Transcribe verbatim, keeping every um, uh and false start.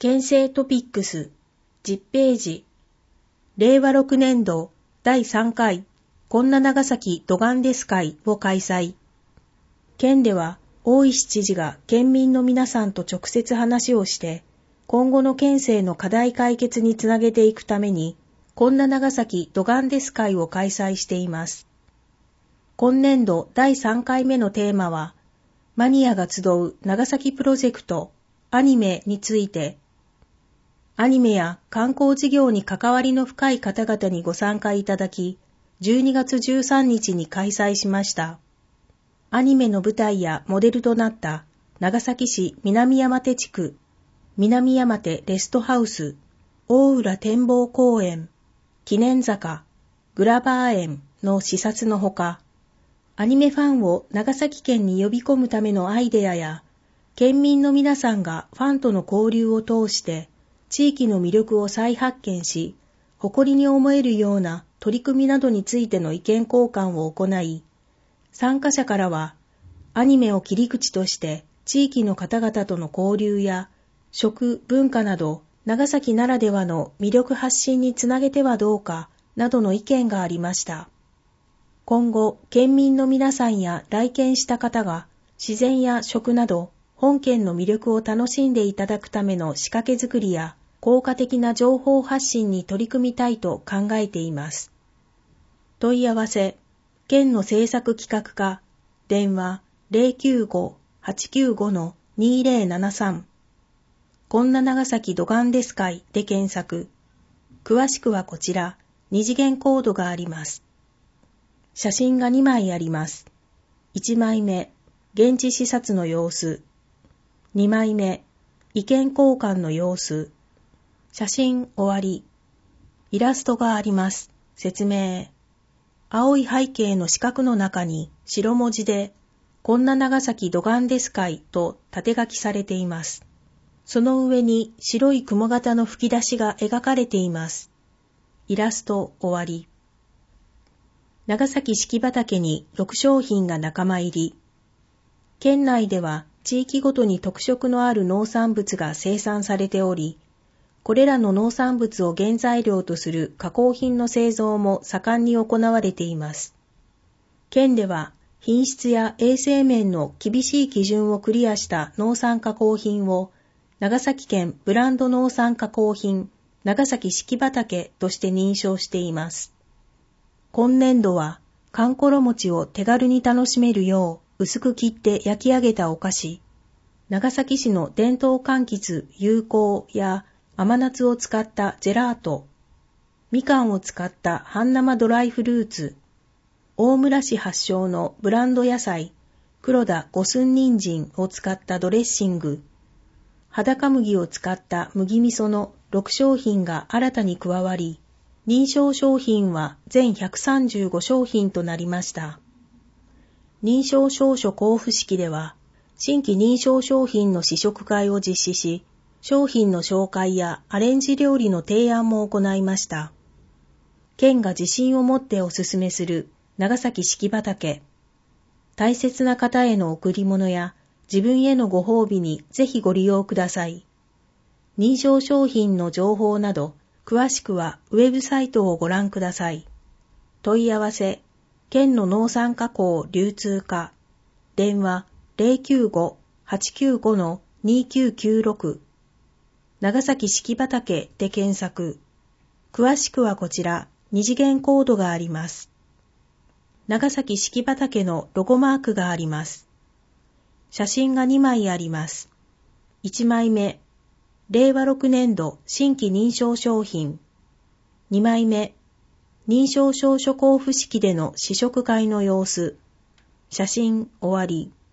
県政トピックスじゅっページ、れいわろくねんどだいさんかいこんな長崎どがんです会を開催。県では大石知事が県民の皆さんと直接話をして、今後の県政の課題解決につなげていくために、こんな長崎どがんです会を開催しています。今年度だいさんかいめのテーマは、マニアが集う長崎プロジェクトアニメについて、アニメや観光事業に関わりの深い方々にご参加いただき、じゅうにがつじゅうさんにちに開催しました。アニメの舞台やモデルとなった長崎市南山手地区、南山手レストハウス、大浦展望公園、記念坂、グラバー園の視察のほか、アニメファンを長崎県に呼び込むためのアイデアや、県民の皆さんがファンとの交流を通して、地域の魅力を再発見し、誇りに思えるような取り組みなどについての意見交換を行い、参加者からは、アニメを切り口として地域の方々との交流や食、文化など長崎ならではの魅力発信につなげてはどうかなどの意見がありました。今後、県民の皆さんや来県した方が自然や食など本県の魅力を楽しんでいただくための仕掛け作りや効果的な情報発信に取り組みたいと考えています。問い合わせ、県の政策企画課、電話 ゼロきゅうご はちきゅうご にゼロななさん、こんな長崎どがんです会で検索。詳しくはこちら、二次元コードがあります。写真がにまいあります。いちまいめ、現地視察の様子。にまいめ、意見交換の様子。写真終わり。イラストがあります。説明。青い背景の四角の中に白文字で、こんな長崎どがんです会と縦書きされています。その上に白い雲型の吹き出しが描かれています。イラスト終わり。長崎四季畑にろくしょうひんが仲間入り。県内では地域ごとに特色のある農産物が生産されており、これらの農産物を原材料とする加工品の製造も盛んに行われています。県では品質や衛生面の厳しい基準をクリアした農産加工品を長崎県ブランド農産加工品長崎四季畑として認証しています。今年度はかんころ餅を手軽に楽しめるよう薄く切って焼き上げたお菓子、長崎市の伝統柑橘有効や甘夏を使ったジェラート、みかんを使った半生ドライフルーツ、大村市発祥のブランド野菜、黒田五寸人参を使ったドレッシング、裸麦を使った麦味噌のろくしょうひんが新たに加わり、認証商品は全ひゃくさんじゅうごしょうひんとなりました。認証証書交付式では、新規認証商品の試食会を実施し、商品の紹介やアレンジ料理の提案も行いました。県が自信を持ってお勧めする長崎四季畑。大切な方への贈り物や自分へのご褒美にぜひご利用ください。認証商品の情報など、詳しくはウェブサイトをご覧ください。問い合わせ、県の農産加工流通課、電話 ゼロきゅうご はちきゅうご にきゅうきゅうろく、長崎四季畑で検索。詳しくはこちら、二次元コードがあります。長崎四季畑のロゴマークがあります。写真がにまいあります。いちまいめ、れいわろくねんど新規認証商品。にまいめ、認証証書交付式での試食会の様子。写真終わり。